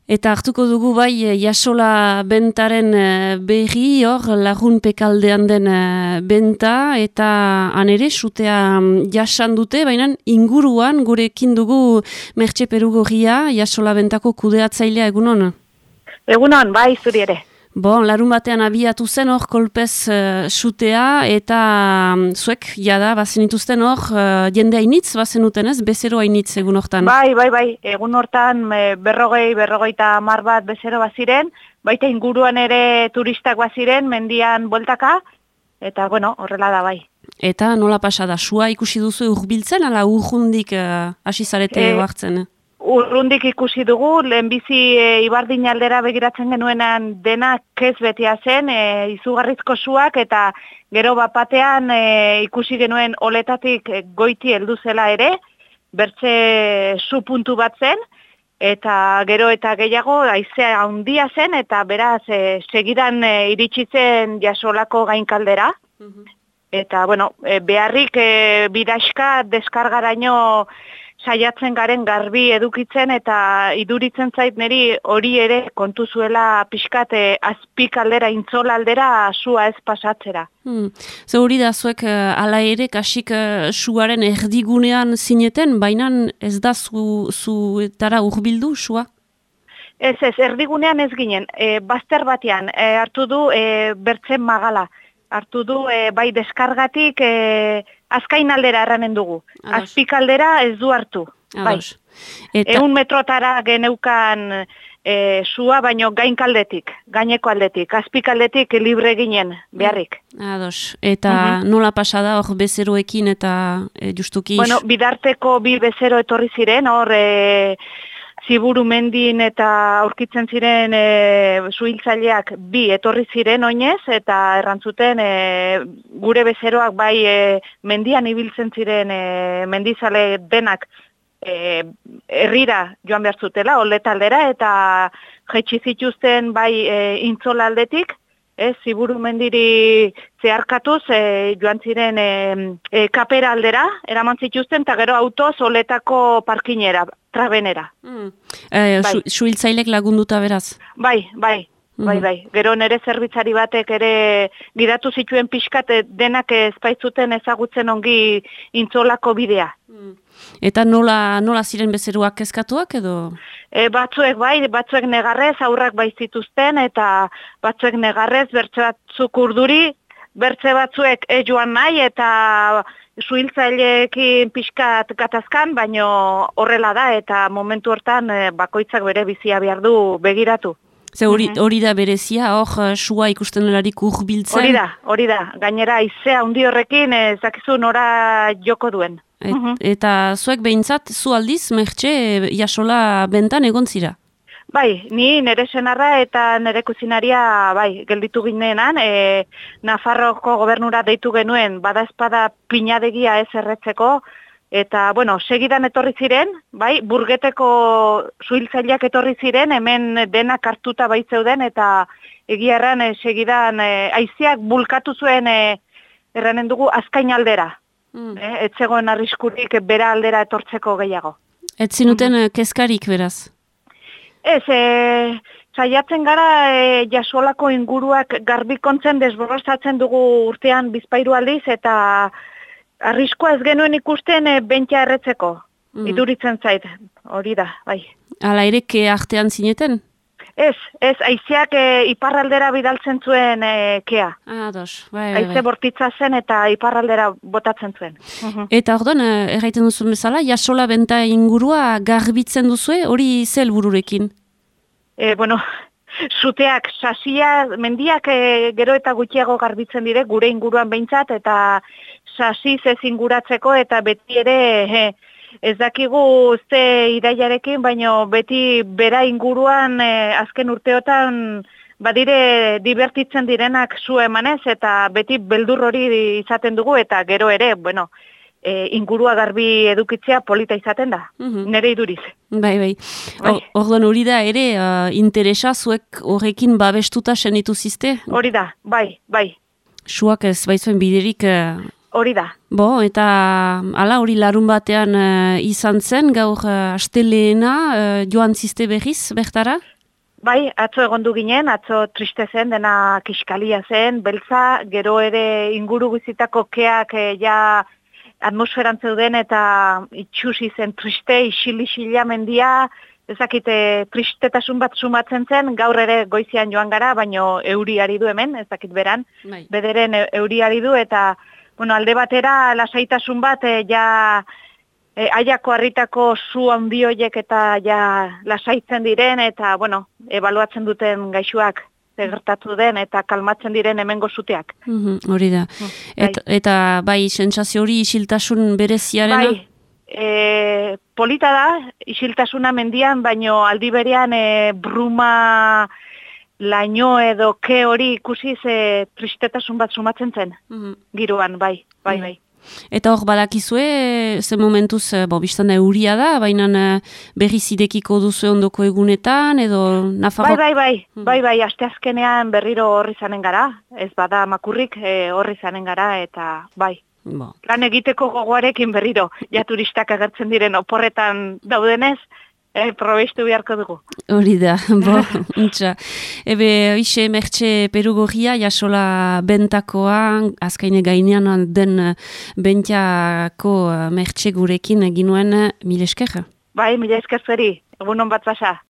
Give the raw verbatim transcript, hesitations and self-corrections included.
Eta hartuko dugu bai Jasola bentaren berri, hor Larrun Pekaldean den benta, eta han ere sutea jasan dute, baina inguruan gurekin dugu Mertxe Perugorria, Jasola bentako kudeatzailea, egunon? Egunon, bai, zuri ere. Bon, larun batean abiatu zen hor kolpez uh, sutea, eta um, zuek, jada, bazen ituzten hor, uh, jende hainitz, bazen utenez, bezero hainitz egun hortan. Bai, bai, bai, egun hortan berrogei, berrogeita mar bat bezero baziren, baita inguruan ere turistak baziren, mendian bueltaka, eta bueno, horrela da bai. Eta nola pasa da, sua ikusi duzu urbiltzen, ala urrundik uh, hasi zarete e, hartzen? Urrundik ikusi dugu, lehenbizi e, Ibardin aldera begiratzen genuenan dena kez betia zen, e, izugarrizko suak, eta gero bapatean e, ikusi genuen oletatik goiti heldu zela ere, bertze su puntu bat zen, eta gero eta gehiago haizea handia zen, eta beraz e, segidan e, iritsi zen Jasolako gainkaldera. Mm-hmm. Eta bueno, e, beharrik e, bidaxka deskargaraino saiatzen garen garbi edukitzen, eta iduritzen zait niri hori ere kontu zuela pixkat eh, azpik aldera, intzola aldera sua ez pasatzera. Hmm. Ze hori da zuek uh, ala ere kasik uh, suaren erdigunean zineten, baina ez da zu, zuetara urbildu sua? Ez ez, erdigunean ez ginen, e, bazter batean e, hartu du e, bertzen magala. Hartu du, e, bai deskargatik, e, azkain aldera erranen dugu. Azpik aldera ez du hartu. Bai. Eta... Egun metrotara geneukan e, sua, baino gainkaldetik, gaineko aldetik. Azpik aldetik libre ginen, beharrik. Ados. Eta uh-huh. nola pasada hor bezeroekin eta e, justuki... Bueno, bidarteko bi bezero etorri ziren, hor... E, Ziburu mendin eta aurkitzen ziren e, suhiltzaileak bi etorri ziren oinez, eta errantzuten e, gure bezeroak bai e, mendian ibiltzen ziren e, mendizale denak e, herrira joan behar zutela, oletaldera, eta jaitsi zituzten bai e, intzola aldetik, ez, Ziburu mendiri zeharkatuz e, joan ziren e, e, kapera aldera, eraman zituzten, eta gero autoz oletako parkinera, trabenera. Mm. Eh, bai. Suhiltzailek lagunduta beraz? Bai, bai, mm. bai, bai. Gero nere zerbitzari batek ere gidatu zituen pixkat denak ezpaitzuten ezagutzen ongi intzolako bidea. Mm. Eta nola, nola ziren bezeruak kezkatuak edo? E, batzuek bai, batzuek negarrez, aurrak bai zituzten, eta batzuek negarrez, bertze batzuk urduri, bertze batzuek e joan nahi, eta suhiltzaileekin pixkat gatazkan, baino horrela da, eta momentu hortan bakoitzak bere bizia behar du begiratu. Ze hori, hori da berezia, hor sua ikusten delarik urbiltzen? Hori da, hori da. Gainera, izea handi horrekin ezakizu nora joko duen. Et, eta zuek behintzat, zu aldiz, Mertxe, Jasola bentan egon zira? Bai, ni nire senarra eta nire kuzinaria bai, gelditu ginenan, e, Nafarroko gobernura deitu genuen, bada espada pinadegia ez erretzeko, eta, bueno, segidan etorri ziren, bai, burgeteko suhiltzaileak etorri ziren, hemen denak hartuta baitzeuden, eta egia erran e, segidan e, haizeak bulkatu zuen e, erranen dugu azkain aldera. Mm. E, ez zegoen arriskurik bera aldera etortzeko gehiago. Ez zinuten mm. kezkarik beraz? Ez, e, saiatzen gara e, Jasolako inguruak garbikontzen desborrozatzen dugu urtean bizpairu aldiz, eta arriskoa ez genuen ikusten e, bentia erretzeko. Mm. Iduritzen zait, hori da, bai. Hala ere, ke artean zineten? Ez, ez, haizeak e, iparraldera bidaltzen zuen e, kea. Ah, dos, bai, bai. Haize bortitza zen eta iparraldera botatzen zuen. Uh-huh. Eta orduan, erraiten duzun bezala, Jasola benta ingurua garbitzen duzue, hori ze helbururekin? E, bueno, suteak, sasia, mendiak e, gero eta gutxiago garbitzen dire, gure inguruan behintzat, eta sasiz ez inguratzeko, eta beti ere... E, Ez dakigu ze iraiarekin, baino beti bera inguruan eh, azken urteotan badire divertitzen direnak zu emanez, eta beti beldur hori izaten dugu, eta gero ere, bueno, e, ingurua garbi edukitzea polita izaten da, mm-hmm. nire iduriz. Bai, bai. bai. Orduan hori da ere, uh, interesa zuek horrekin babestuta senitu zizte? Hori da, bai, bai. Suak ez baizuen biderik... Uh... hori da. Bo, eta hala hori larun batean uh, izan zen, gaur uh, asteleena uh, joan ziste berriz, bertara? Bai, atzo egondu ginen, atzo triste zen, dena kiskalia zen, beltza, gero ere inguru guzitako keak e, ja atmosferan zeuden eta itxusi zen triste, isil-isila mendia, ezakite tristetasun bat sumatzen zen, gaur ere goizian joan gara, baino euriari du hemen, ezakit beran, bai. bederen euriari du, eta bueno, alde batera lasaitasun bat, e, ja e, aiako harritako zu handi horiek eta ja lasaitzen diren, eta bueno, ebaluatzen duten gaixuak gertatu den eta kalmatzen diren hemengo zuteak. Mm-hmm, hori da. Et, bai. Eta bai, sentsazio hori isiltasun bereziarena? Bai, e, polita da, isiltasuna mendian, baino aldi berean e, bruma laino edo ke hori ikusi ze tristetasun bat sumatzen zen, mm-hmm. giroan, bai, bai, bai. Eta hor badakizue, ze momentuz, bo, biztan da euria da, baina berriz idekiko duzu ondoko egunetan, edo Nafarro... Bai, bai, bai, hmm. bai, bai, asteazkenean berriro horri zanen gara, ez bada makurrik e, horri zanen gara, eta bai. Bo. Lan egiteko gogoarekin berriro, ja turistak agertzen diren oporretan daudenez, Eh, probestu beharko dugu. Hori da, bo, untxa. Ebe, oixe, mertxe perugorria, jasola bentakoa, azkaine gainean den bentiako mertxe gurekin ginuen, mil esker? Bai, mil esker zeri, egunon bat basa.